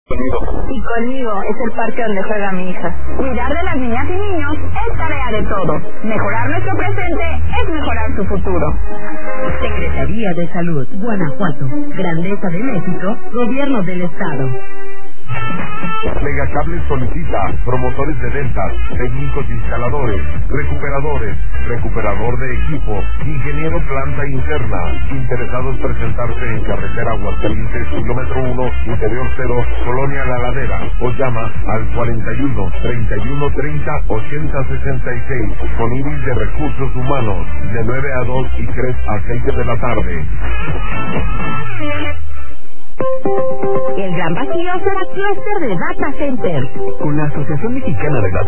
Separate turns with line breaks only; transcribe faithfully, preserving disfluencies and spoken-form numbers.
Y conmigo es el parque donde juega mi hija. Cuidar de las niñas y niños es tarea de todos. Mejorar nuestro presente es mejorar su futuro.
Secretaría de Salud, Guanajuato, Grandeza de México, Gobierno del Estado.
Megacable solicita promotores de ventas, técnicos instaladores, recuperadores, recuperador de equipo, ingeniero planta interna, interesados presentarse en carretera Aguascalientes, kilómetro uno, interior cero, Colonia La Ladera, o llama al cuarenta y uno, treinta y uno, treinta, ochenta, sesenta y seis, con Iris de Recursos Humanos, de nueve a dos y tres a seis de la tarde.
El Gran Vacío será clúster de Data Center.
Con la Asociación Mexicana de Data